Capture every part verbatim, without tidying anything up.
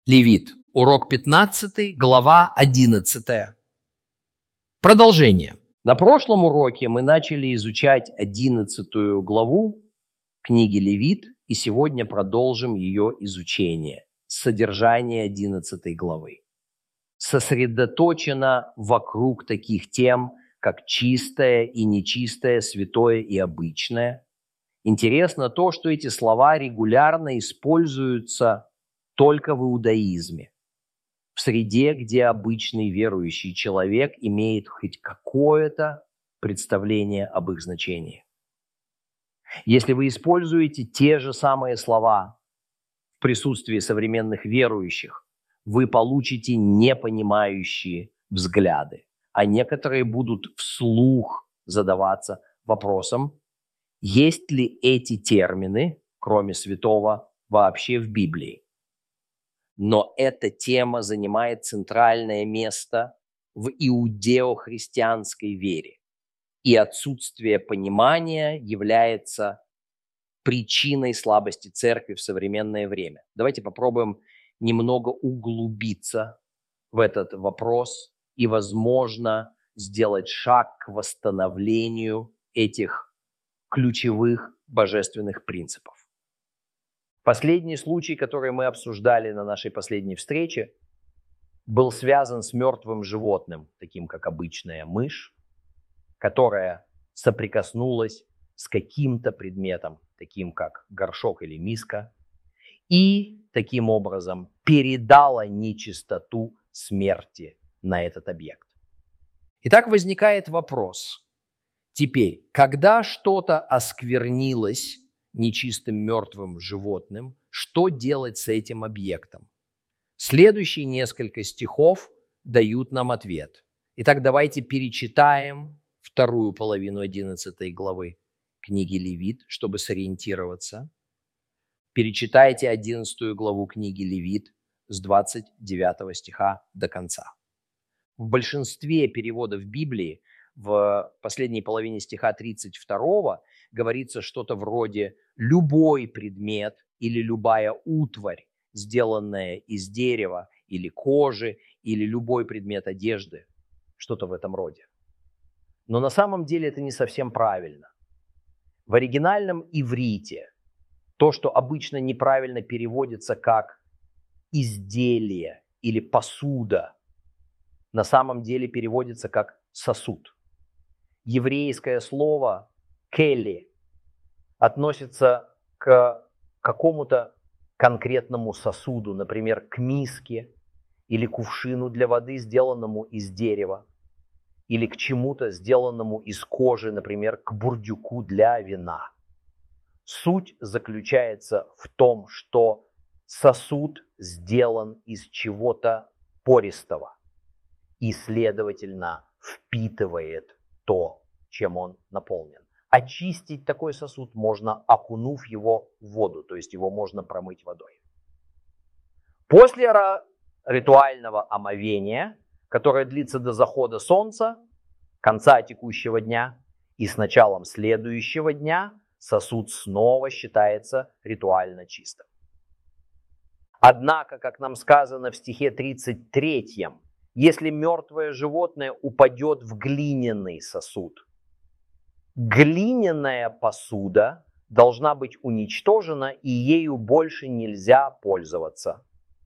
Левит. Урок пятнадцатый, глава одиннадцатая. Продолжение. На прошлом уроке мы начали изучать одиннадцатую главу книги Левит, и сегодня продолжим ее изучение. Содержание одиннадцатой главы сосредоточено вокруг таких тем, как чистое и нечистое, святое и обычное. Интересно то, что эти слова регулярно используются только в иудаизме, в среде, где обычный верующий человек имеет хоть какое-то представление об их значении. Если вы используете те же самые слова в присутствии современных верующих, вы получите непонимающие взгляды, а некоторые будут вслух задаваться вопросом, есть ли эти термины, кроме святого, вообще в Библии. Но эта тема занимает центральное место в иудео-христианской вере, и отсутствие понимания является причиной слабости церкви в современное время. Давайте попробуем немного углубиться в этот вопрос и, возможно, сделать шаг к восстановлению этих ключевых божественных принципов. Последний случай, который мы обсуждали на нашей последней встрече, был связан с мертвым животным, таким как обычная мышь, которая соприкоснулась с каким-то предметом, таким как горшок или миска, и таким образом передала нечистоту смерти на этот объект. Итак, возникает вопрос. Теперь, когда что-то осквернилось нечистым мертвым животным, что делать с этим объектом? Следующие несколько стихов дают нам ответ. Итак, давайте перечитаем вторую половину одиннадцатой главы книги Левит, чтобы сориентироваться. Перечитайте одиннадцатую главу книги Левит с двадцать девятого стиха до конца. В большинстве переводов Библии в последней половине стиха тридцать второго говорится что-то вроде «любой предмет или любая утварь, сделанная из дерева или кожи, или любой предмет одежды», что-то в этом роде. Но на самом деле это не совсем правильно. В оригинальном иврите то, что обычно неправильно переводится как «изделие» или «посуда», на самом деле переводится как «сосуд». Еврейское слово «кели» относится к какому-то конкретному сосуду, например, к миске или кувшину для воды, сделанному из дерева, или к чему-то, сделанному из кожи, например, к бурдюку для вина. Суть заключается в том, что сосуд сделан из чего-то пористого и, следовательно, впитывает то, чем он наполнен. Очистить такой сосуд можно, окунув его в воду, то есть его можно промыть водой. После ритуального омовения, которое длится до захода солнца, конца текущего дня, и с началом следующего дня, сосуд снова считается ритуально чистым. Однако, как нам сказано в стихе тридцать третьем, если мертвое животное упадет в глиняный сосуд, глиняная посуда должна быть уничтожена, и ею больше нельзя пользоваться.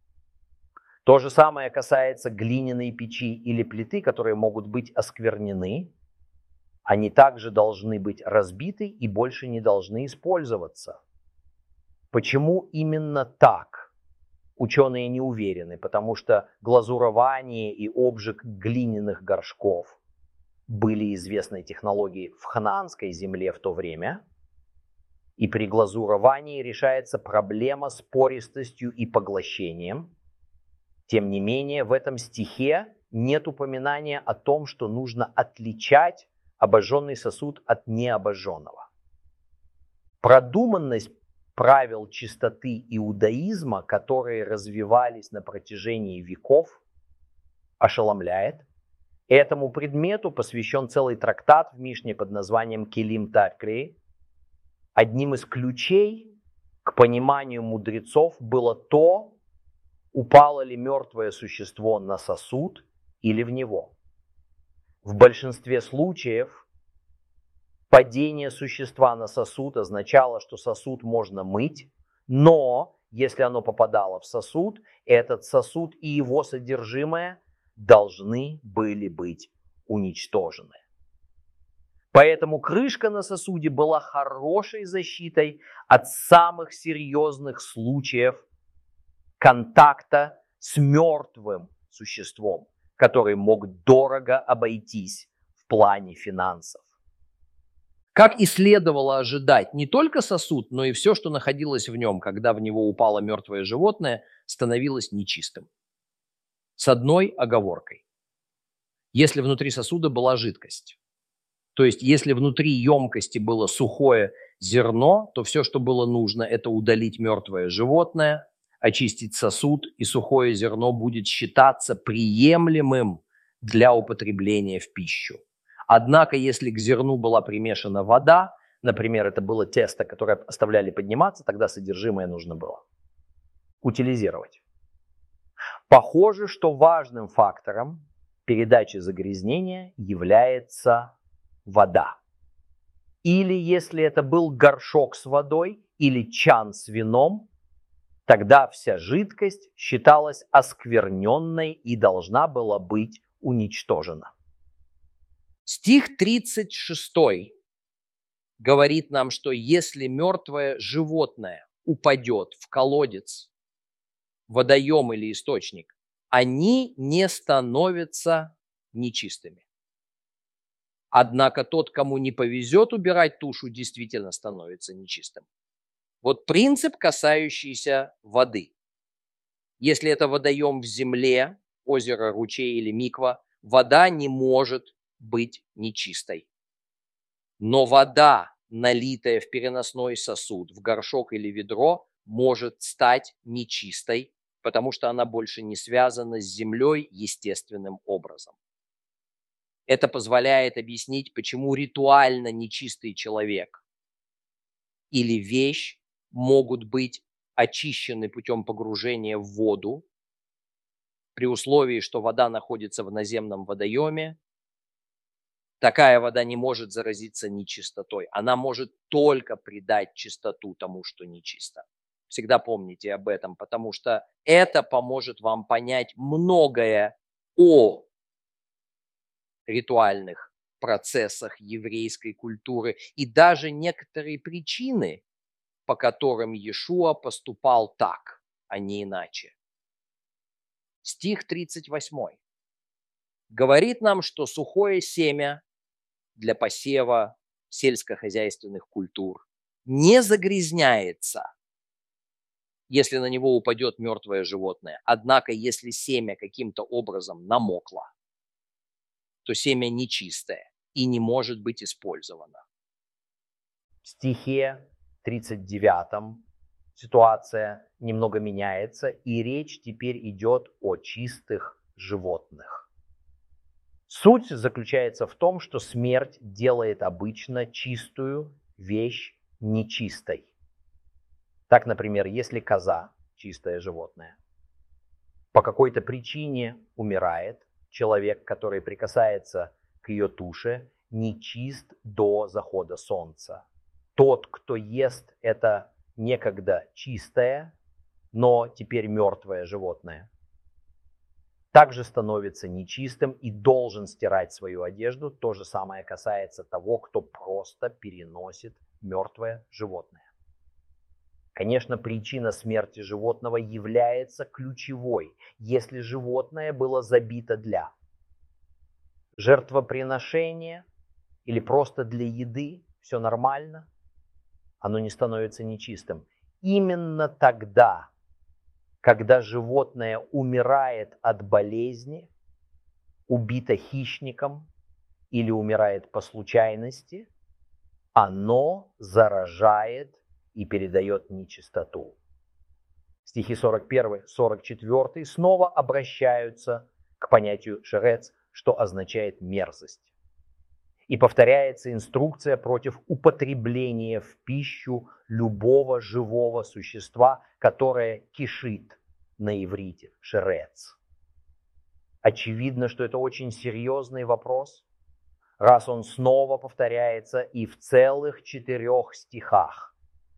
То же самое касается глиняной печи или плиты, которые могут быть осквернены. Они также должны быть разбиты и больше не должны использоваться. Почему именно так? Ученые не уверены, потому что глазурование и обжиг глиняных горшков были известной технологией в ханаанской земле в то время, и при глазуровании решается проблема с пористостью и поглощением. Тем не менее, в этом стихе нет упоминания о том, что нужно отличать обожженный сосуд от необожженного. Продуманность правил чистоты иудаизма, которые развивались на протяжении веков, ошеломляет. Этому предмету посвящен целый трактат в Мишне под названием «Келим Таркри». Одним из ключей к пониманию мудрецов было то, упало ли мертвое существо на сосуд или в него. В большинстве случаев падение существа на сосуд означало, что сосуд можно мыть, но если оно попадало в сосуд, этот сосуд и его содержимое должны были быть уничтожены. Поэтому крышка на сосуде была хорошей защитой от самых серьезных случаев контакта с мертвым существом, который мог дорого обойтись в плане финансов. Как и следовало ожидать, не только сосуд, но и все, что находилось в нем, когда в него упало мертвое животное, становилось нечистым. С одной оговоркой. Если внутри сосуда была жидкость, то есть если внутри емкости было сухое зерно, то все, что было нужно, это удалить мертвое животное, очистить сосуд, и сухое зерно будет считаться приемлемым для употребления в пищу. Однако, если к зерну была примешана вода, например, это было тесто, которое оставляли подниматься, тогда содержимое нужно было утилизировать. Похоже, что важным фактором передачи загрязнения является вода. Или если это был горшок с водой или чан с вином, тогда вся жидкость считалась оскверненной и должна была быть уничтожена. Стих тридцать шесть говорит нам, что если мертвое животное упадет в колодец, водоем или источник, они не становятся нечистыми. Однако тот, кому не повезет убирать тушу, действительно становится нечистым. Вот принцип, касающийся воды. Если это водоем в земле, озеро, ручей или миква, вода не может быть нечистой. Но вода, налитая в переносной сосуд, в горшок или ведро, может стать нечистой, потому что она больше не связана с землей естественным образом. Это позволяет объяснить, почему ритуально нечистый человек или вещь могут быть очищены путем погружения в воду, при условии, что вода находится в наземном водоеме. Такая вода не может заразиться нечистотой. Она может только придать чистоту тому, что нечисто. Всегда помните об этом, потому что это поможет вам понять многое о ритуальных процессах еврейской культуры и даже некоторые причины, по которым Иешуа поступал так, а не иначе. Стих тридцать восемь говорит нам, что сухое семя для посева сельскохозяйственных культур не загрязняется, если на него упадет мертвое животное. Однако, если семя каким-то образом намокло, то семя нечистое и не может быть использовано. В стихе тридцать девятом ситуация немного меняется, и речь теперь идет о чистых животных. Суть заключается в том, что смерть делает обычно чистую вещь нечистой. Так, например, если коза, чистое животное, по какой-то причине умирает, человек, который прикасается к ее туше, нечист до захода солнца. Тот, кто ест это некогда чистое, но теперь мертвое животное, также становится нечистым и должен стирать свою одежду. То же самое касается того, кто просто переносит мертвое животное. Конечно, причина смерти животного является ключевой, если животное было забито для жертвоприношения или просто для еды, все нормально, оно не становится нечистым. Именно тогда, когда животное умирает от болезни, убито хищником или умирает по случайности, оно заражает и передает нечистоту. Стихи сорок один сорок четыре снова обращаются к понятию шерец, что означает мерзость. И повторяется инструкция против употребления в пищу любого живого существа, которое кишит на иврите шерец. Очевидно, что это очень серьезный вопрос, раз он снова повторяется и в целых четырех стихах.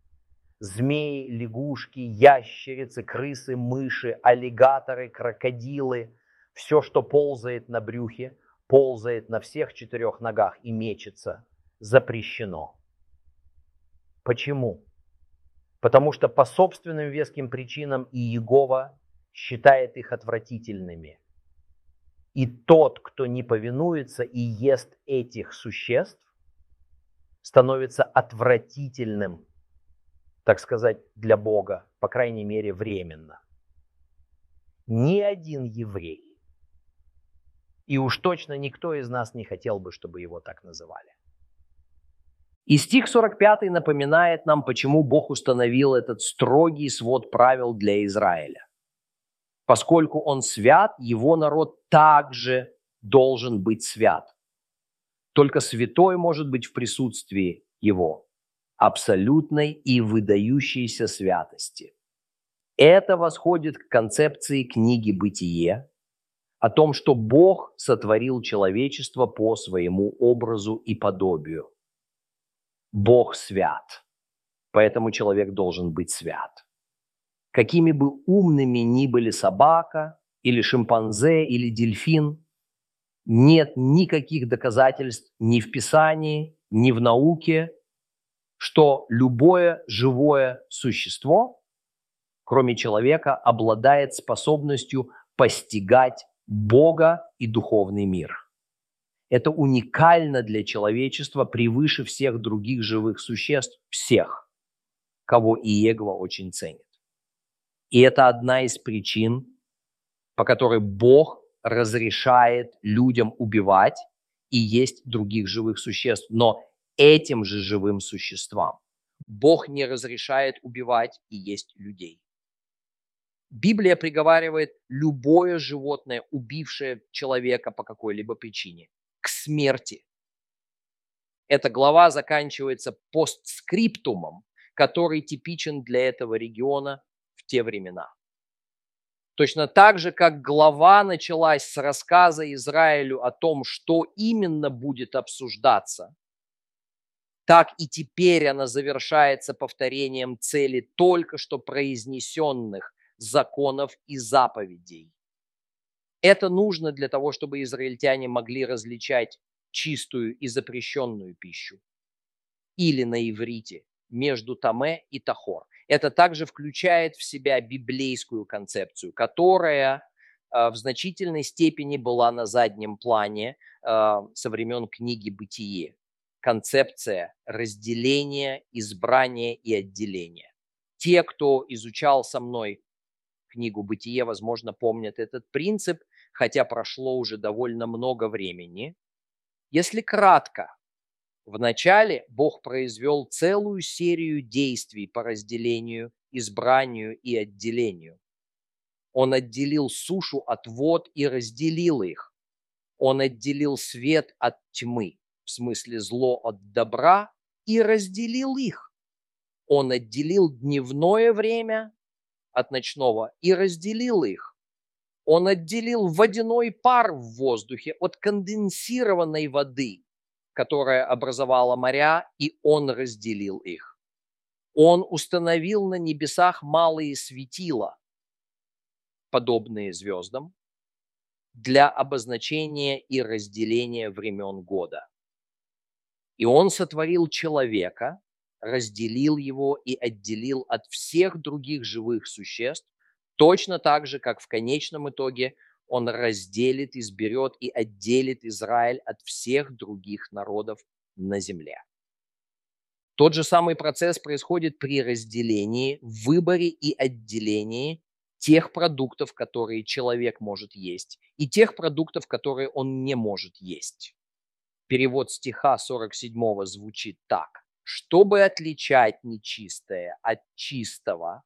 Змеи, лягушки, ящерицы, крысы, мыши, аллигаторы, крокодилы, все, что ползает на брюхе, ползает на всех четырех ногах и мечется, запрещено. Почему? Потому что по собственным веским причинам и Иегова считает их отвратительными. И тот, кто не повинуется и ест этих существ, становится отвратительным, так сказать, для Бога, по крайней мере, временно. Ни один еврей, и уж точно никто из нас не хотел бы, чтобы его так называли. И стих сорок пятый напоминает нам, почему Бог установил этот строгий свод правил для Израиля. Поскольку он свят, его народ также должен быть свят. Только святой может быть в присутствии его, абсолютной и выдающейся святости. Это восходит к концепции книги «Бытие», о том, что Бог сотворил человечество по своему образу и подобию. Бог свят, поэтому человек должен быть свят. Какими бы умными ни были собака, или шимпанзе, или дельфин, нет никаких доказательств ни в Писании, ни в науке, что любое живое существо, кроме человека, обладает способностью постигать Бога и духовный мир. Это уникально для человечества превыше всех других живых существ, всех, кого Иегова очень ценит. И это одна из причин, по которой Бог разрешает людям убивать и есть других живых существ, но этим же живым существам. Бог не разрешает убивать и есть людей. Библия приговаривает любое животное, убившее человека по какой-либо причине, к смерти. Эта глава заканчивается постскриптумом, который типичен для этого региона в те времена. Точно так же, как глава началась с рассказа Израилю о том, что именно будет обсуждаться, так и теперь она завершается повторением цели только что произнесенных законов и заповедей. Это нужно для того, чтобы израильтяне могли различать чистую и запрещенную пищу. Или на иврите между таме и тахор. Это также включает в себя библейскую концепцию, которая э, в значительной степени была на заднем плане э, со времен книги «Бытие». Концепция разделения, избрания и отделения. Те, кто изучал со мной книгу «Бытие», возможно, помнят этот принцип, хотя прошло уже довольно много времени. Если кратко, вначале Бог произвел целую серию действий по разделению, избранию и отделению. Он отделил сушу от вод и разделил их. Он отделил свет от тьмы, в смысле зло от добра, и разделил их. Он отделил дневное время от ночного и разделил их. Он отделил водяной пар в воздухе от конденсированной воды, которая образовала моря, и он разделил их. Он установил на небесах малые светила, подобные звездам, для обозначения и разделения времен года. И он сотворил человека, разделил его и отделил от всех других живых существ, точно так же, как в конечном итоге он разделит, изберет и отделит Израиль от всех других народов на земле. Тот же самый процесс происходит при разделении, выборе и отделении тех продуктов, которые человек может есть, и тех продуктов, которые он не может есть. Перевод стиха сорок седьмого звучит так. Чтобы отличать нечистое от чистого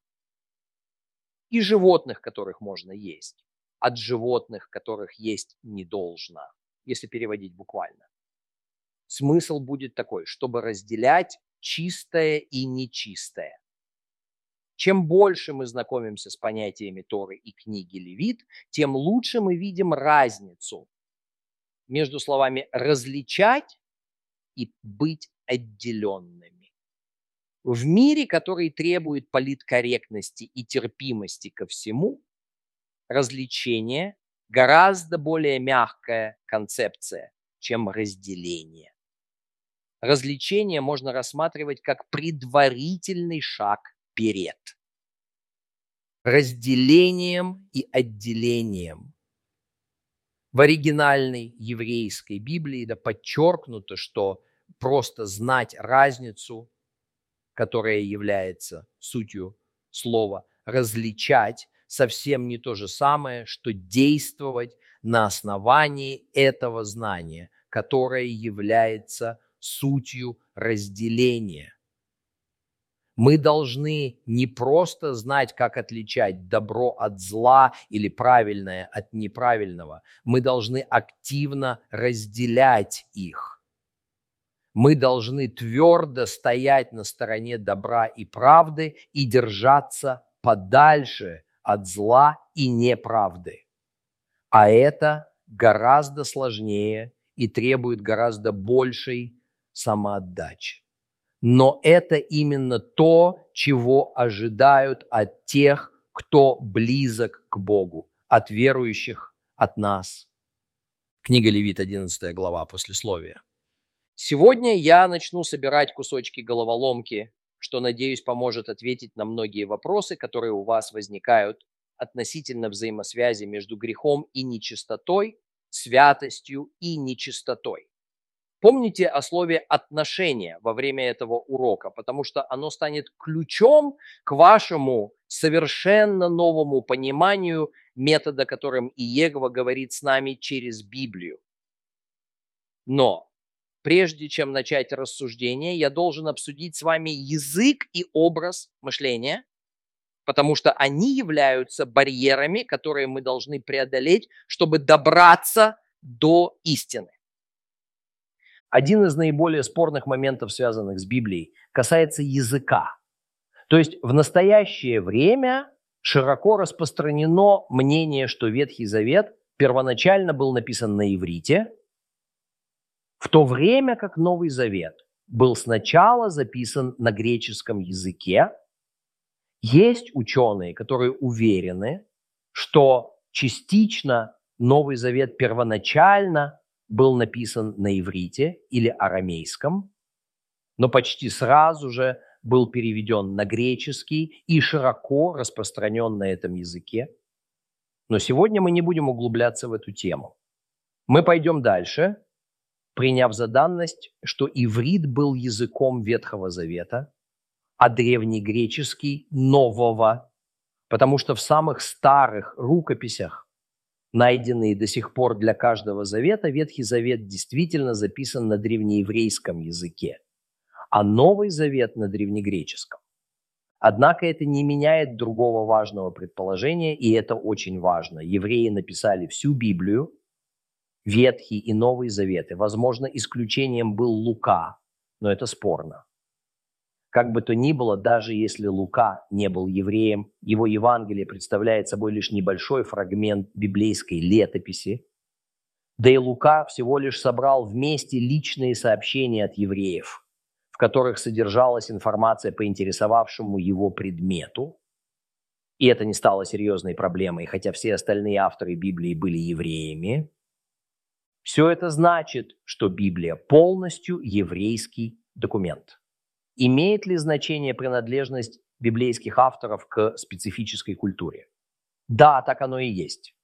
и животных, которых можно есть, от животных, которых есть не должно, если переводить буквально. Смысл будет такой, чтобы разделять чистое и нечистое. Чем больше мы знакомимся с понятиями Торы и книги Левит, тем лучше мы видим разницу между словами «различать» и «быть отделенными». В мире, который требует политкорректности и терпимости ко всему, развлечение гораздо более мягкая концепция, чем разделение. Развлечение можно рассматривать как предварительный шаг вперед. Разделением и отделением. В оригинальной еврейской Библии да, подчеркнуто, что просто знать разницу, которая является сутью слова «различать», совсем не то же самое, что действовать на основании этого знания, которое является сутью разделения. Мы должны не просто знать, как отличать добро от зла или правильное от неправильного. Мы должны активно разделять их. Мы должны твердо стоять на стороне добра и правды и держаться подальше от зла и неправды. А это гораздо сложнее и требует гораздо большей самоотдачи. Но это именно то, чего ожидают от тех, кто близок к Богу, от верующих, от нас. Книга Левит, одиннадцатая глава, послесловие. Сегодня я начну собирать кусочки головоломки, что, надеюсь, поможет ответить на многие вопросы, которые у вас возникают относительно взаимосвязи между грехом и нечистотой, святостью и нечистотой. Помните о слове «отношения» во время этого урока, потому что оно станет ключом к вашему совершенно новому пониманию метода, которым Иегова говорит с нами через Библию. Но прежде чем начать рассуждение, я должен обсудить с вами язык и образ мышления, потому что они являются барьерами, которые мы должны преодолеть, чтобы добраться до истины. Один из наиболее спорных моментов, связанных с Библией, касается языка. То есть в настоящее время широко распространено мнение, что Ветхий Завет первоначально был написан на иврите, в то время как Новый Завет был сначала записан на греческом языке. Есть ученые, которые уверены, что частично Новый Завет первоначально был написан на иврите или арамейском, но почти сразу же был переведен на греческий и широко распространен на этом языке. Но сегодня мы не будем углубляться в эту тему. Мы пойдем дальше, приняв за данность, что иврит был языком Ветхого Завета, а древнегреческий – Нового, потому что в самых старых рукописях, найденные до сих пор для каждого завета, Ветхий Завет действительно записан на древнееврейском языке, а Новый Завет на древнегреческом. Однако это не меняет другого важного предположения, и это очень важно. Евреи написали всю Библию, Ветхий и Новый Заветы. Возможно, исключением был Лука, но это спорно. Как бы то ни было, даже если Лука не был евреем, его Евангелие представляет собой лишь небольшой фрагмент библейской летописи. Да и Лука всего лишь собрал вместе личные сообщения от евреев, в которых содержалась информация по интересовавшему его предмету. И это не стало серьезной проблемой, хотя все остальные авторы Библии были евреями. Все это значит, что Библия полностью еврейский документ. Имеет ли значение принадлежность библейских авторов к специфической культуре? Да, так оно и есть.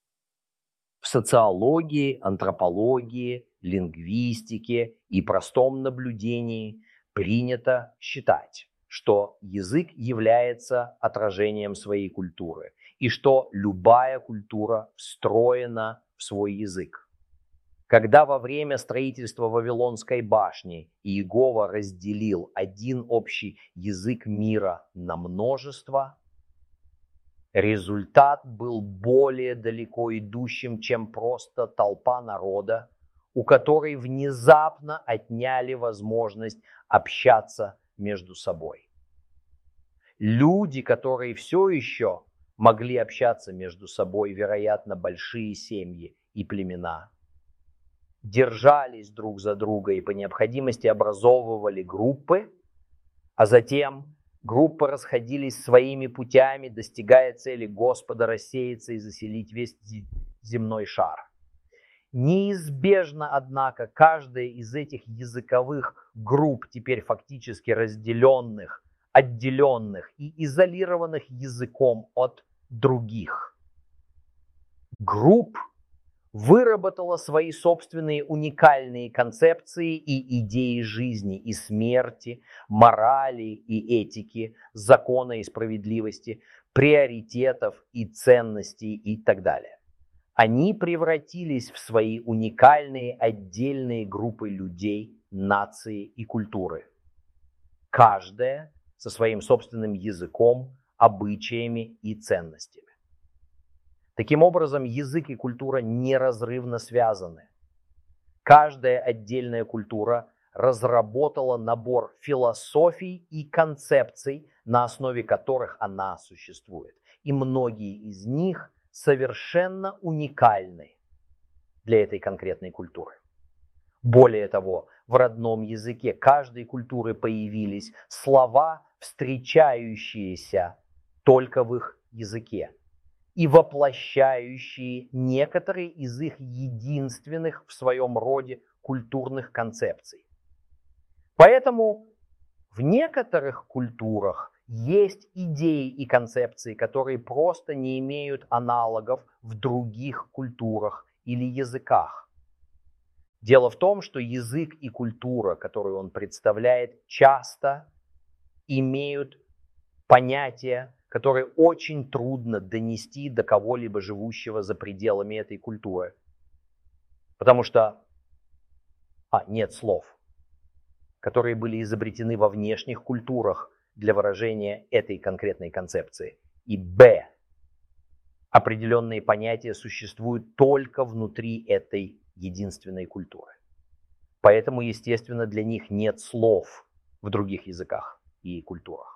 В социологии, антропологии, лингвистике и простом наблюдении принято считать, что язык является отражением своей культуры и что любая культура встроена в свой язык. Когда во время строительства Вавилонской башни Иегова разделил один общий язык мира на множество, результат был более далеко идущим, чем просто толпа народа, у которой внезапно отняли возможность общаться между собой. Люди, которые все еще могли общаться между собой, вероятно, большие семьи и племена, держались друг за друга и по необходимости образовывали группы, а затем группы расходились своими путями, достигая цели Господа рассеяться и заселить весь земной шар. Неизбежно, однако, каждая из этих языковых групп, теперь фактически разделенных, отделенных и изолированных языком от других групп, выработала свои собственные уникальные концепции и идеи жизни и смерти, морали и этики, закона и справедливости, приоритетов и ценностей и так далее. Они превратились в свои уникальные отдельные группы людей, нации и культуры. Каждая со своим собственным языком, обычаями и ценностями. Таким образом, язык и культура неразрывно связаны. Каждая отдельная культура разработала набор философий и концепций, на основе которых она существует. И многие из них совершенно уникальны для этой конкретной культуры. Более того, в родном языке каждой культуры появились слова, встречающиеся только в их языке и воплощающие некоторые из их единственных в своем роде культурных концепций. Поэтому в некоторых культурах есть идеи и концепции, которые просто не имеют аналогов в других культурах или языках. Дело в том, что язык и культура, которую он представляет, часто имеют понятия, которые очень трудно донести до кого-либо живущего за пределами этой культуры. Потому что а, нет слов, которые были изобретены во внешних культурах для выражения этой конкретной концепции. И б. Определенные понятия существуют только внутри этой единственной культуры. Поэтому, естественно, для них нет слов в других языках и культурах.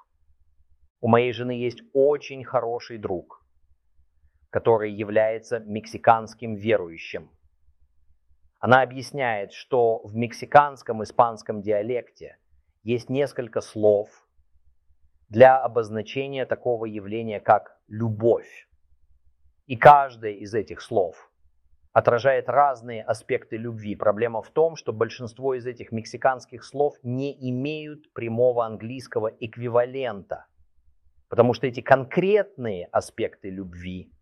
У моей жены есть очень хороший друг, который является мексиканским верующим. Она объясняет, что в мексиканском испанском диалекте есть несколько слов для обозначения такого явления, как любовь. И каждое из этих слов отражает разные аспекты любви. Проблема в том, что большинство из этих мексиканских слов не имеют прямого английского эквивалента. Потому что эти конкретные аспекты любви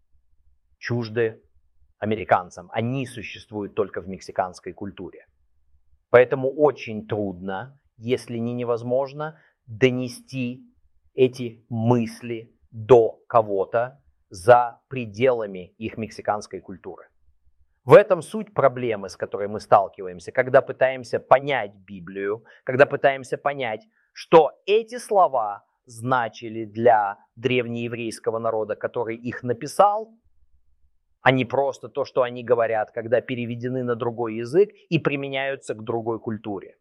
чужды американцам. Они существуют только в мексиканской культуре. Поэтому очень трудно, если не невозможно, донести эти мысли до кого-то за пределами их мексиканской культуры. В этом суть проблемы, с которой мы сталкиваемся, когда пытаемся понять Библию, когда пытаемся понять, что эти слова значили для древнееврейского народа, который их написал, а не просто то, что они говорят, когда переведены на другой язык и применяются к другой культуре.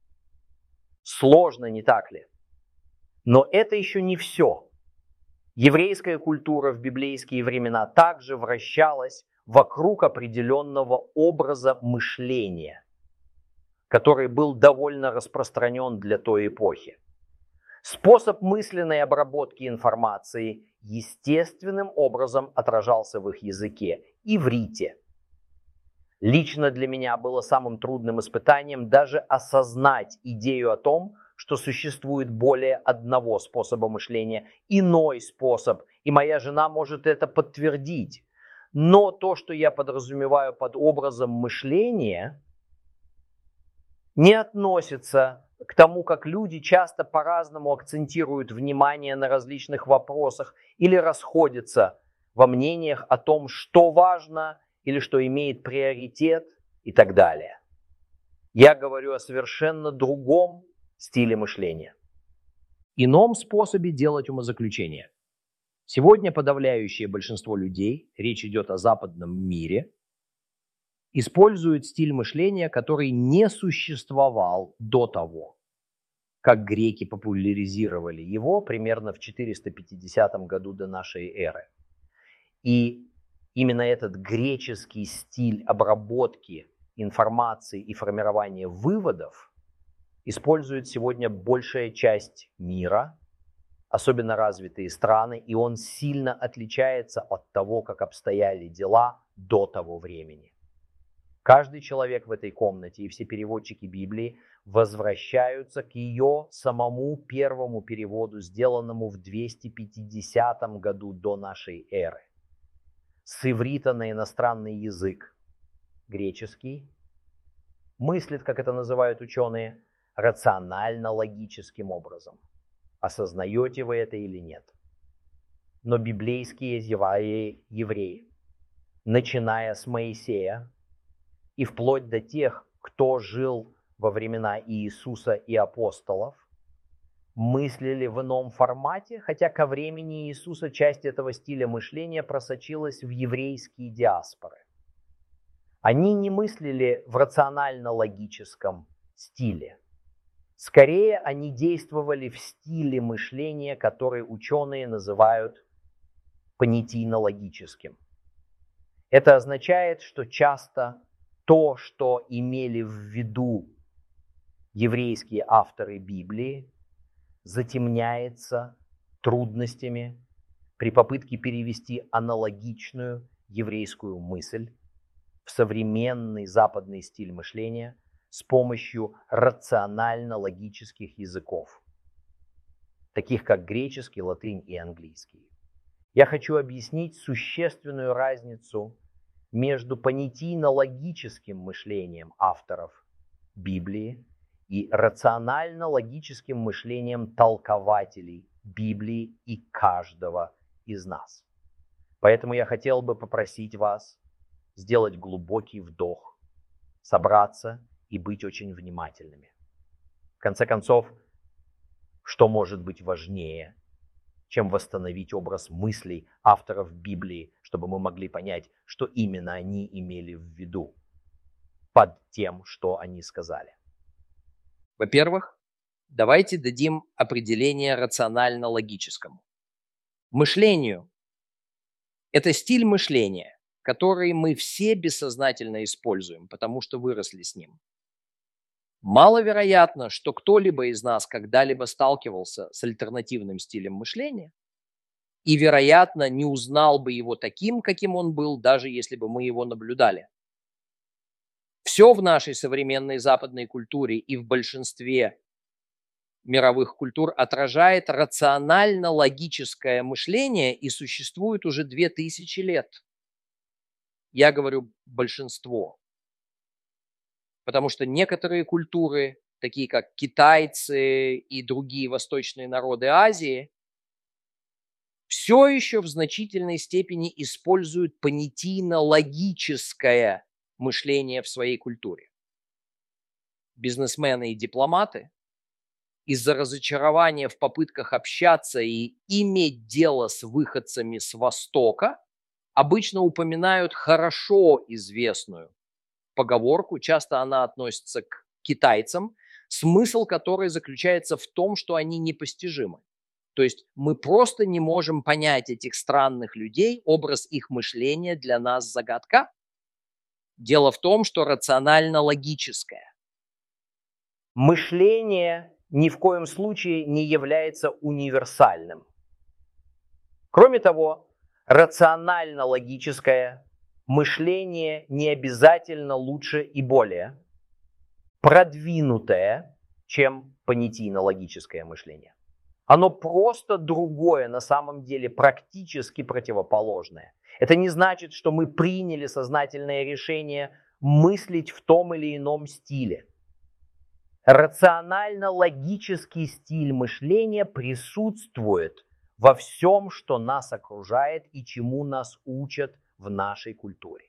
Сложно, не так ли? Но это еще не все. Еврейская культура в библейские времена также вращалась вокруг определенного образа мышления, который был довольно распространен для той эпохи. Способ мысленной обработки информации естественным образом отражался в их языке, иврите. Лично для меня было самым трудным испытанием даже осознать идею о том, что существует более одного способа мышления, иной способ, и моя жена может это подтвердить. Но то, что я подразумеваю под образом мышления, не относится к тому, как люди часто по-разному акцентируют внимание на различных вопросах или расходятся во мнениях о том, что важно или что имеет приоритет и так далее. Я говорю о совершенно другом стиле мышления. Ином способе делать умозаключения. Сегодня подавляющее большинство людей, речь идет о западном мире, используют стиль мышления, который не существовал до того. как греки популяризировали его примерно в четыреста пятидесятом году до нашей эры. И именно этот греческий стиль обработки информации и формирования выводов использует сегодня большая часть мира, особенно развитые страны, и он сильно отличается от того, как обстояли дела до того времени. Каждый человек в этой комнате и все переводчики Библии возвращаются к ее самому первому переводу, сделанному в двести пятидесятом году до нашей эры. С иврита на иностранный язык, греческий, мыслит, как это называют ученые, рационально-логическим образом. Осознаете вы это или нет? Но библейские евреи, начиная с Моисея и вплоть до тех, кто жил во времена Иисуса и апостолов, мыслили в ином формате, хотя ко времени Иисуса часть этого стиля мышления просочилась в еврейские диаспоры. Они не мыслили в рационально-логическом стиле. Скорее, они действовали в стиле мышления, который ученые называют понятийно-логическим. Это означает, что часто то, что имели в виду еврейские авторы Библии, затемняется трудностями при попытке перевести аналогичную еврейскую мысль в современный западный стиль мышления с помощью рационально-логических языков, таких как греческий, латынь и английский. Я хочу объяснить существенную разницу между понятийно-логическим мышлением авторов Библии и рационально-логическим мышлением толкователей Библии и каждого из нас. Поэтому я хотел бы попросить вас сделать глубокий вдох, собраться и быть очень внимательными. В конце концов, что может быть важнее, чем восстановить образ мыслей авторов Библии, чтобы мы могли понять, что именно они имели в виду под тем, что они сказали? Во-первых, давайте дадим определение рационально-логическому. Мышлению – это стиль мышления, который мы все бессознательно используем, потому что выросли с ним. Маловероятно, что кто-либо из нас когда-либо сталкивался с альтернативным стилем мышления и, вероятно, не узнал бы его таким, каким он был, даже если бы мы его наблюдали. Все в нашей современной западной культуре и в большинстве мировых культур отражает рационально-логическое мышление и существует уже две тысячи лет. Я говорю большинство. Потому что некоторые культуры, такие как китайцы и другие восточные народы Азии, все еще в значительной степени используют понятийно-логическое мышление в своей культуре. Бизнесмены и дипломаты из-за разочарования в попытках общаться и иметь дело с выходцами с Востока обычно упоминают хорошо известную поговорку, часто она относится к китайцам, смысл которой заключается в том, что они непостижимы. То есть мы просто не можем понять этих странных людей, образ их мышления для нас загадка. Дело в том, что рационально-логическое. Мышление ни в коем случае не является универсальным. Кроме того, рационально-логическое мышление не обязательно лучше и более продвинутое, чем понятийно-логическое мышление. Оно просто другое, на самом деле практически противоположное. Это не значит, что мы приняли сознательное решение мыслить в том или ином стиле. Рационально-логический стиль мышления присутствует во всем, что нас окружает и чему нас учат в нашей культуре.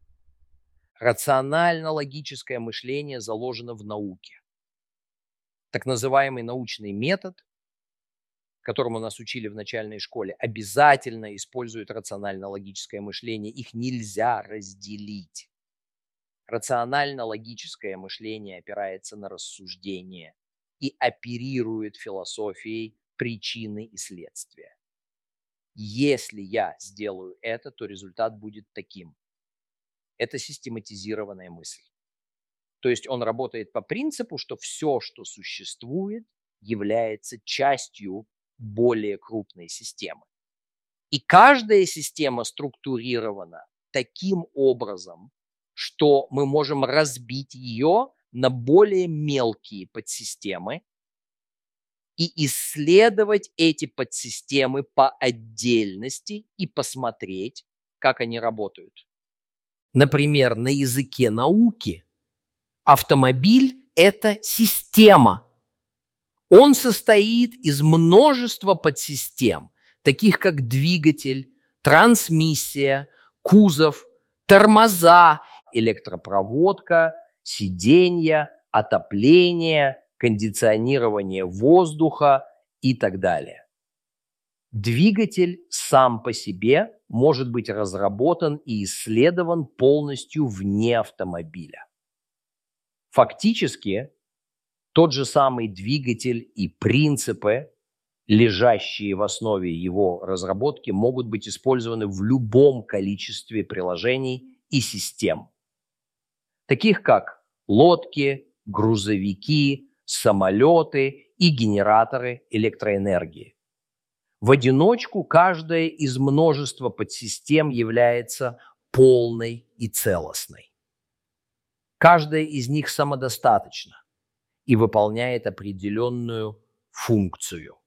Рационально-логическое мышление заложено в науке. Так называемый научный метод, которому нас учили в начальной школе, обязательно использует рационально-логическое мышление. Их нельзя разделить. Рационально-логическое мышление опирается на рассуждение, и оперирует философией причины и следствия. Если я сделаю это, то результат будет таким. Это систематизированная мысль. То есть он работает по принципу, что все, что существует, является частью более крупной системы. И каждая система структурирована таким образом, что мы можем разбить ее на более мелкие подсистемы и исследовать эти подсистемы по отдельности и посмотреть, как они работают. Например, на языке науки автомобиль – это система. Он состоит из множества подсистем, таких как двигатель, трансмиссия, кузов, тормоза, электропроводка, сиденья, отопление, кондиционирование воздуха и так далее. Двигатель сам по себе может быть разработан и исследован полностью вне автомобиля. Фактически, тот же самый двигатель и принципы, лежащие в основе его разработки, могут быть использованы в любом количестве приложений и систем, таких как лодки, грузовики, самолеты и генераторы электроэнергии. В одиночку каждая из множества подсистем является полной и целостной. Каждая из них самодостаточна и выполняет определенную функцию.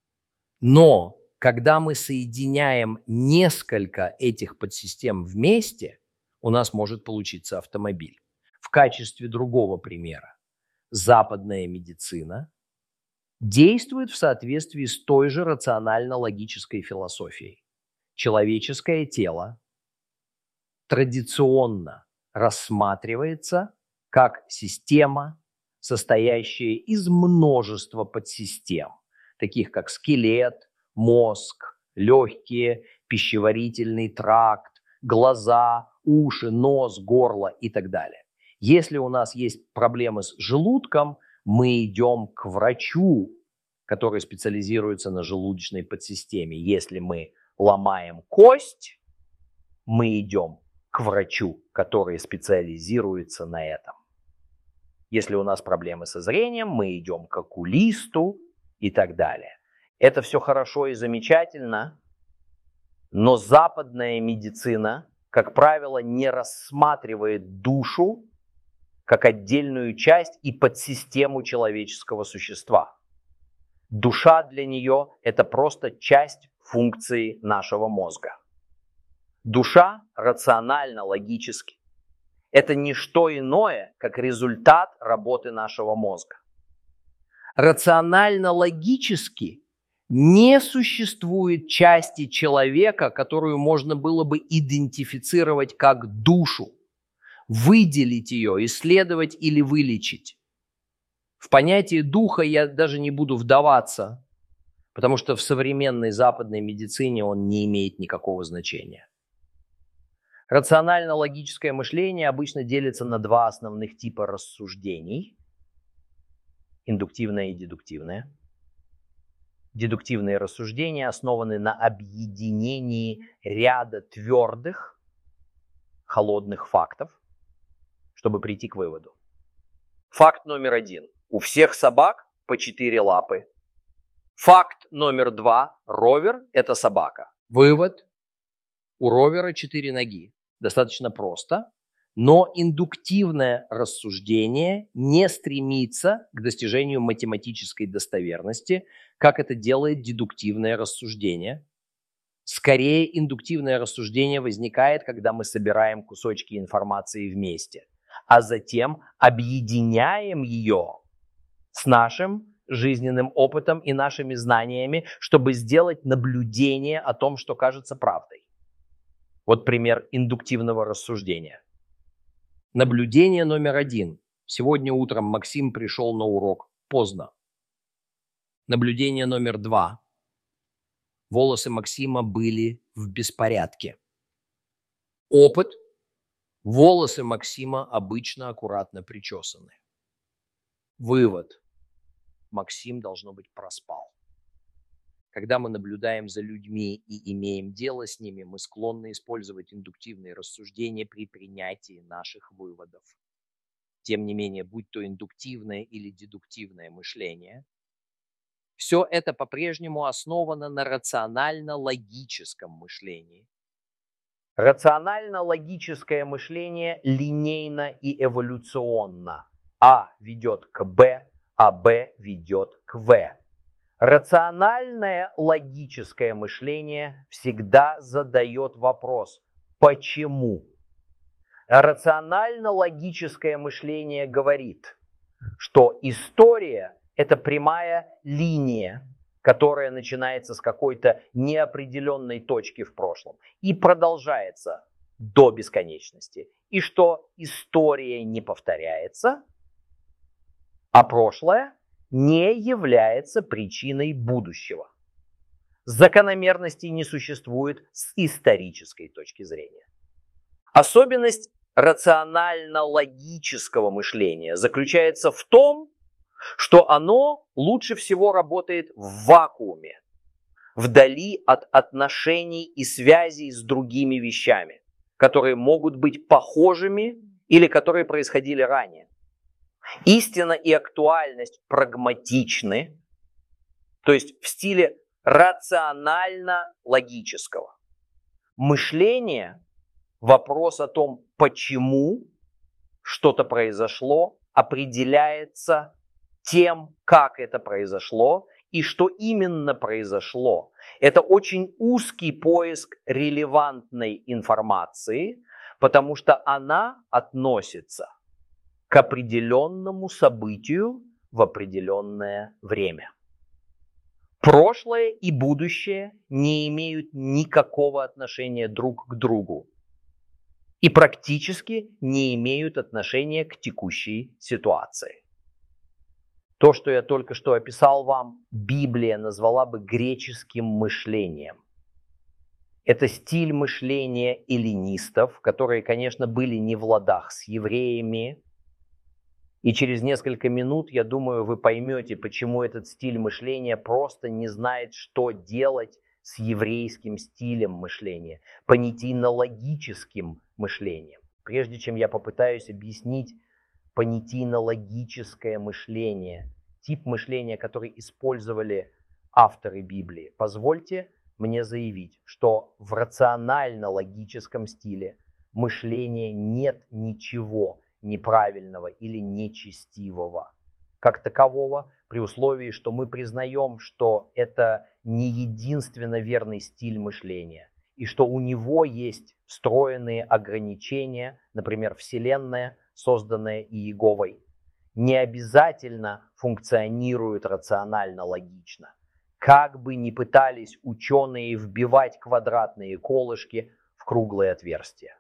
Но когда мы соединяем несколько этих подсистем вместе, у нас может получиться автомобиль. В качестве другого примера, западная медицина действует в соответствии с той же рационально-логической философией. Человеческое тело традиционно рассматривается как система, состоящая из множества подсистем, таких как скелет, мозг, легкие, пищеварительный тракт, глаза, уши, нос, горло и так далее. Если у нас есть проблемы с желудком, мы идем к врачу, который специализируется на желудочной подсистеме. Если мы ломаем кость, мы идем к врачу, который специализируется на этом. Если у нас проблемы со зрением, мы идем к окулисту и так далее. Это все хорошо и замечательно, но западная медицина, как правило, не рассматривает душу как отдельную часть и подсистему человеческого существа. Душа для нее – это просто часть функции нашего мозга. Душа рационально, логически – это не что иное, как результат работы нашего мозга. Рационально-логически не существует части человека, которую можно было бы идентифицировать как душу, выделить ее, исследовать или вылечить. В понятие духа я даже не буду вдаваться, потому что в современной западной медицине он не имеет никакого значения. Рационально-логическое мышление обычно делится на два основных типа рассуждений – индуктивное и дедуктивное. Дедуктивные рассуждения основаны на объединении ряда твердых, холодных фактов, чтобы прийти к выводу. Факт номер один. У всех собак по четыре лапы. Факт номер два. Ровер – это собака. Вывод. У ровера четыре ноги. Достаточно просто. Но индуктивное рассуждение не стремится к достижению математической достоверности, как это делает дедуктивное рассуждение. Скорее, индуктивное рассуждение возникает, когда мы собираем кусочки информации вместе, а затем объединяем ее с нашим жизненным опытом и нашими знаниями, чтобы сделать наблюдение о том, что кажется правдой. Вот пример индуктивного рассуждения. Наблюдение номер один. Сегодня утром Максим пришел на урок поздно. Наблюдение номер два. Волосы Максима были в беспорядке. Опыт. Волосы Максима обычно аккуратно причесаны. Вывод. Максим, должно быть, проспал. Когда мы наблюдаем за людьми и имеем дело с ними, мы склонны использовать индуктивные рассуждения при принятии наших выводов. Тем не менее, будь то индуктивное или дедуктивное мышление, все это по-прежнему основано на рационально-логическом мышлении. Рационально-логическое мышление линейно и эволюционно. А ведет к Б, а Б ведет к В. Рациональное логическое мышление всегда задает вопрос «почему?». Рационально-логическое мышление говорит, что история – это прямая линия, которая начинается с какой-то неопределенной точки в прошлом и продолжается до бесконечности. И что история не повторяется, а прошлое не является причиной будущего. Закономерностей не существует с исторической точки зрения. Особенность рационально-логического мышления заключается в том, что оно лучше всего работает в вакууме, вдали от отношений и связей с другими вещами, которые могут быть похожими или которые происходили ранее. Истина и актуальность прагматичны, то есть в стиле рационально-логического. Мышление, вопрос о том, почему что-то произошло, определяется тем, как это произошло и что именно произошло. Это очень узкий поиск релевантной информации, потому что она относится к определенному событию в определенное время. Прошлое и будущее не имеют никакого отношения друг к другу и практически не имеют отношения к текущей ситуации. То, что я только что описал вам, Библия назвала бы греческим мышлением. Это стиль мышления эллинистов, которые, конечно, были не в ладах с евреями. И через несколько минут, я думаю, вы поймете, почему этот стиль мышления просто не знает, что делать с еврейским стилем мышления, понятийно-логическим мышлением. Прежде чем я попытаюсь объяснить понятийно-логическое мышление, тип мышления, который использовали авторы Библии, позвольте мне заявить, что в рационально-логическом стиле мышления нет ничего неправильного или нечестивого как такового, при условии, что мы признаем, что это не единственно верный стиль мышления, и что у него есть встроенные ограничения, например, Вселенная, созданная Иеговой, не обязательно функционирует рационально-логично. Как бы ни пытались ученые вбивать квадратные колышки в круглые отверстия.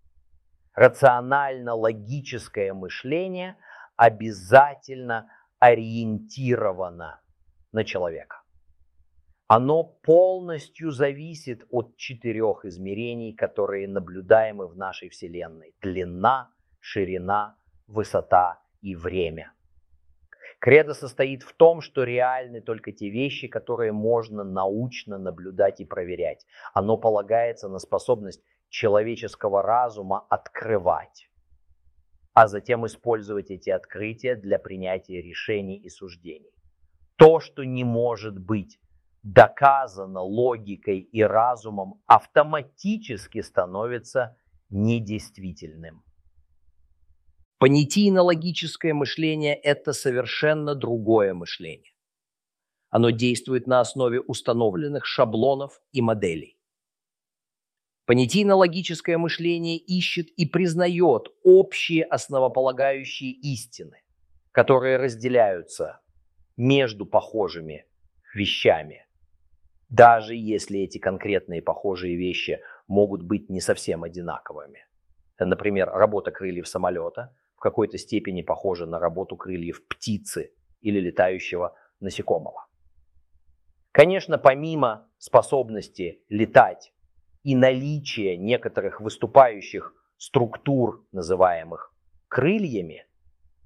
Рационально-логическое мышление обязательно ориентировано на человека. Оно полностью зависит от четырех измерений, которые наблюдаемы в нашей Вселенной. Длина, ширина, высота и время. Кредо состоит в том, что реальны только те вещи, которые можно научно наблюдать и проверять. Оно полагается на способность человеческого разума открывать, а затем использовать эти открытия для принятия решений и суждений. То, что не может быть доказано логикой и разумом, автоматически становится недействительным. Понятийно-логическое мышление – это совершенно другое мышление. Оно действует на основе установленных шаблонов и моделей. Понятийно-логическое мышление ищет и признает общие основополагающие истины, которые разделяются между похожими вещами, даже если эти конкретные похожие вещи могут быть не совсем одинаковыми. Например, работа крыльев самолета в какой-то степени похожа на работу крыльев птицы или летающего насекомого. Конечно, помимо способности летать и наличия некоторых выступающих структур, называемых крыльями,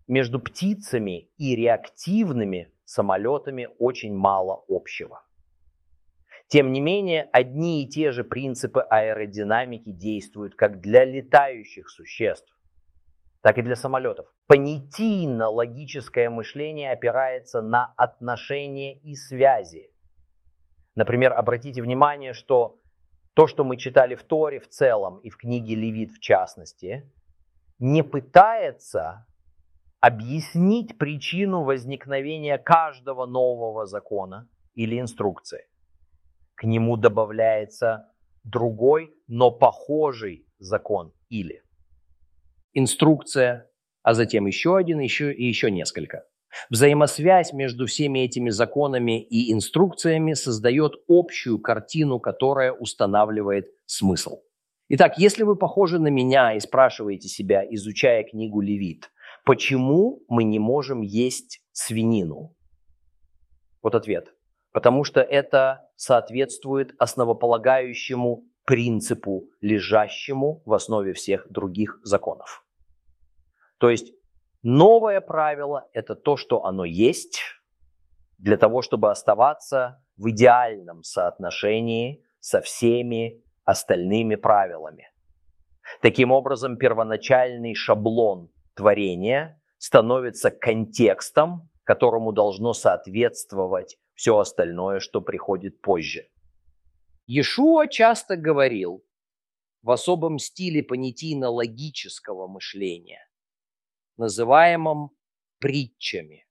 между птицами и реактивными самолетами очень мало общего. Тем не менее, одни и те же принципы аэродинамики действуют как для летающих существ, так и для самолетов. Понятийно-логическое мышление опирается на отношения и связи. Например, обратите внимание, что то, что мы читали в Торе в целом и в книге Левит в частности, не пытается объяснить причину возникновения каждого нового закона или инструкции. К нему добавляется другой, но похожий закон или инструкция, а затем еще один, еще и еще несколько. Взаимосвязь между всеми этими законами и инструкциями создает общую картину, которая устанавливает смысл. Итак, если вы похожи на меня и спрашиваете себя, изучая книгу Левит, почему мы не можем есть свинину? Вот ответ. Потому что это соответствует основополагающему принципу, лежащему в основе всех других законов. То есть новое правило – это то, что оно есть, для того, чтобы оставаться в идеальном соотношении со всеми остальными правилами. Таким образом, первоначальный шаблон творения становится контекстом, которому должно соответствовать все остальное, что приходит позже. Иешуа часто говорил в особом стиле понятийно-логического мышления, называемом притчами.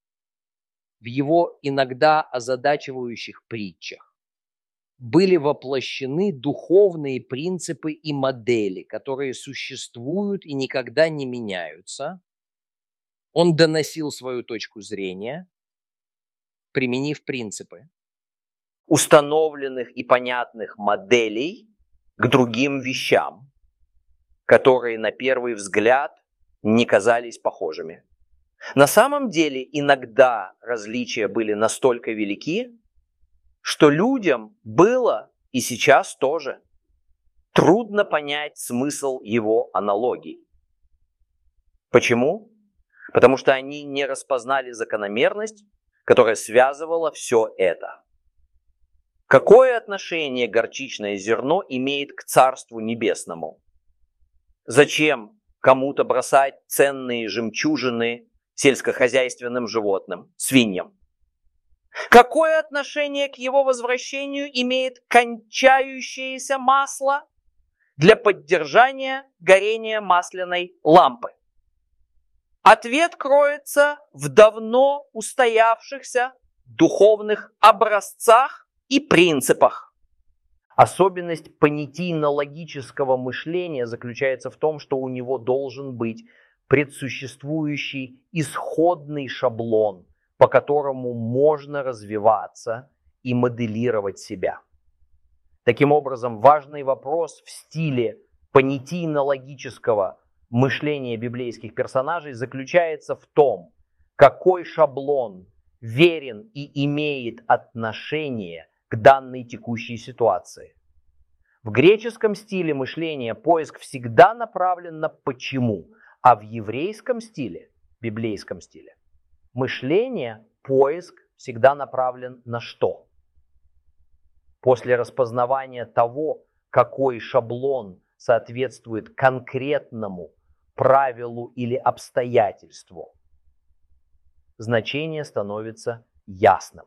В его иногда озадачивающих притчах были воплощены духовные принципы и модели, которые существуют и никогда не меняются. Он доносил свою точку зрения, применив принципы установленных и понятных моделей к другим вещам, которые на первый взгляд не казались похожими. На самом деле иногда различия были настолько велики, что людям было, и сейчас тоже, трудно понять смысл его аналогий. Почему? Потому что они не распознали закономерность, которая связывала все это. Какое отношение горчичное зерно имеет к Царству Небесному? Зачем кому-то бросать ценные жемчужины сельскохозяйственным животным, свиньям? Какое отношение к его возвращению имеет кончающееся масло для поддержания горения масляной лампы? Ответ кроется в давно устоявшихся духовных образцах и принципах. Особенность понятийно-логического мышления заключается в том, что у него должен быть предсуществующий исходный шаблон, по которому можно развиваться и моделировать себя. Таким образом, важный вопрос в стиле понятийно-логического мышления библейских персонажей заключается в том, какой шаблон верен и имеет отношение к данной текущей ситуации. В греческом стиле мышления поиск всегда направлен на «почему», а в еврейском стиле, библейском стиле, мышление, поиск всегда направлен на «что». После распознавания того, какой шаблон соответствует конкретному правилу или обстоятельству, значение становится ясным.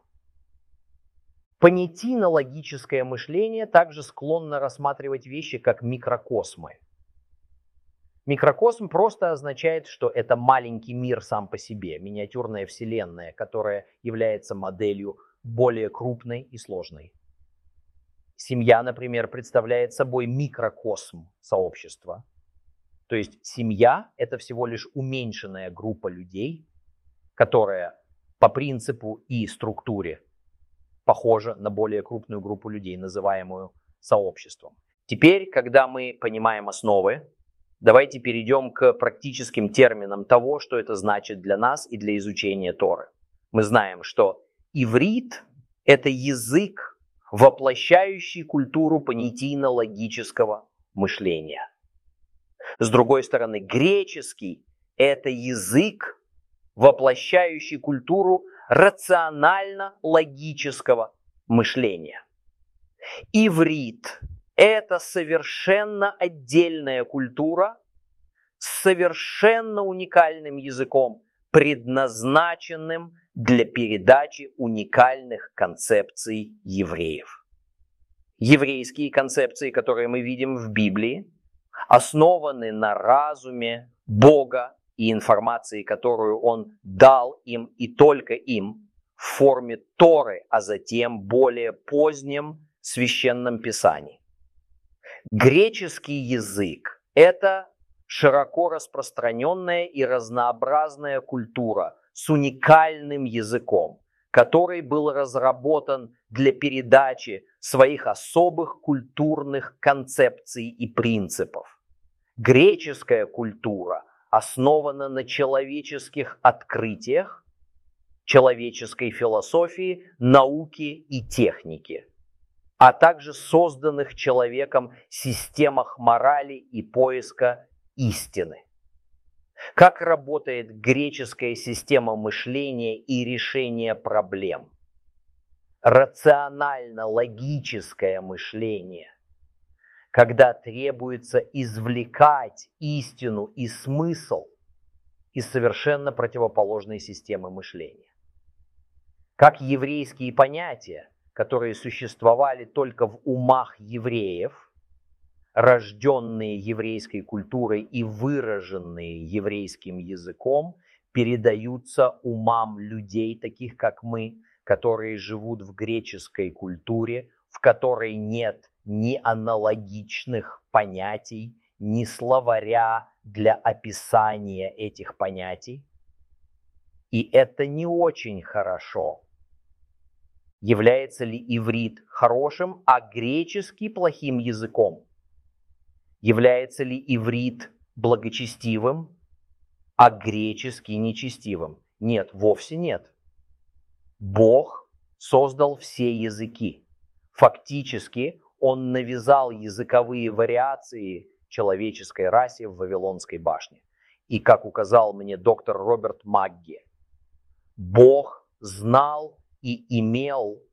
Понятийно-логическое мышление также склонно рассматривать вещи как микрокосмы. Микрокосм просто означает, что это маленький мир сам по себе, миниатюрная вселенная, которая является моделью более крупной и сложной. Семья, например, представляет собой микрокосм сообщества. То есть семья – это всего лишь уменьшенная группа людей, которая по принципу и структуре похожа на более крупную группу людей, называемую сообществом. Теперь, когда мы понимаем основы, давайте перейдем к практическим терминам того, что это значит для нас и для изучения Торы. Мы знаем, что иврит – это язык, воплощающий культуру понятийно-логического мышления. С другой стороны, греческий – это язык, воплощающий культуру рационально-логического мышления. Иврит – это совершенно отдельная культура с совершенно уникальным языком, предназначенным для передачи уникальных концепций евреев. Еврейские концепции, которые мы видим в Библии, основаны на разуме Бога и информации, которую Он дал им и только им в форме Торы, а затем более позднем Священном Писании. Греческий язык – это широко распространенная и разнообразная культура с уникальным языком, который был разработан для передачи своих особых культурных концепций и принципов. Греческая культура основана на человеческих открытиях, человеческой философии, науке и технике, а также созданных человеком системах морали и поиска истины. Как работает греческая система мышления и решения проблем? Рационально-логическое мышление, когда требуется извлекать истину и смысл из совершенно противоположной системы мышления. Как еврейские понятия, которые существовали только в умах евреев, рожденные еврейской культурой и выраженные еврейским языком, передаются умам людей, таких как мы, которые живут в греческой культуре, в которой нет ни аналогичных понятий, ни словаря для описания этих понятий. И это не очень хорошо. Является ли иврит хорошим, а греческий плохим языком? Является ли иврит благочестивым, а греческий нечестивым? Нет, вовсе нет. Бог создал все языки. Фактически Он навязал языковые вариации человеческой расе в Вавилонской башне. И, как указал мне доктор Роберт Магги, Бог знал и имел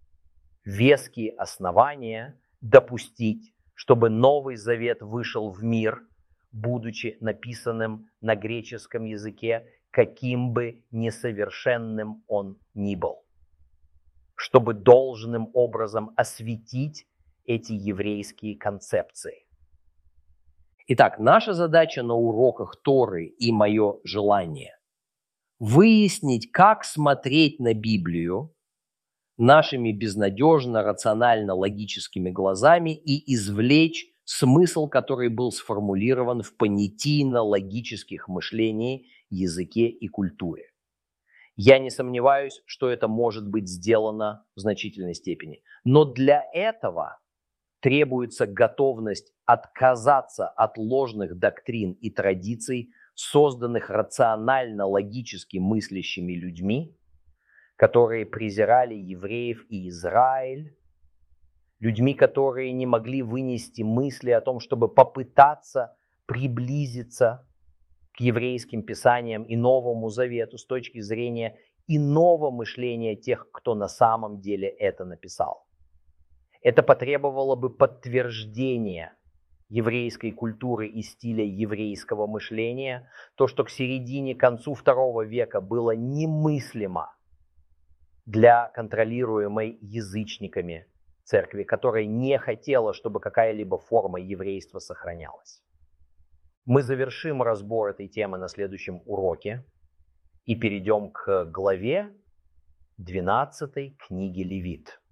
веские основания допустить, чтобы Новый Завет вышел в мир, будучи написанным на греческом языке, каким бы несовершенным он ни был, чтобы должным образом осветить эти еврейские концепции. Итак, наша задача на уроках Торы и мое желание – выяснить, как смотреть на Библию нашими безнадежно, рационально-логическими глазами и извлечь смысл, который был сформулирован в понятийно-логических мышлении, языке и культуре. Я не сомневаюсь, что это может быть сделано в значительной степени. Но для этого требуется готовность отказаться от ложных доктрин и традиций, созданных рационально-логически мыслящими людьми, которые презирали евреев и Израиль, людьми, которые не могли вынести мысли о том, чтобы попытаться приблизиться к еврейским писаниям и Новому Завету с точки зрения иного мышления тех, кто на самом деле это написал. Это потребовало бы подтверждения еврейской культуры и стиля еврейского мышления, то, что к середине, концу второго века было немыслимо для контролируемой язычниками церкви, которая не хотела, чтобы какая-либо форма еврейства сохранялась. Мы завершим разбор этой темы на следующем уроке и перейдем к главе двенадцатой книги Левит.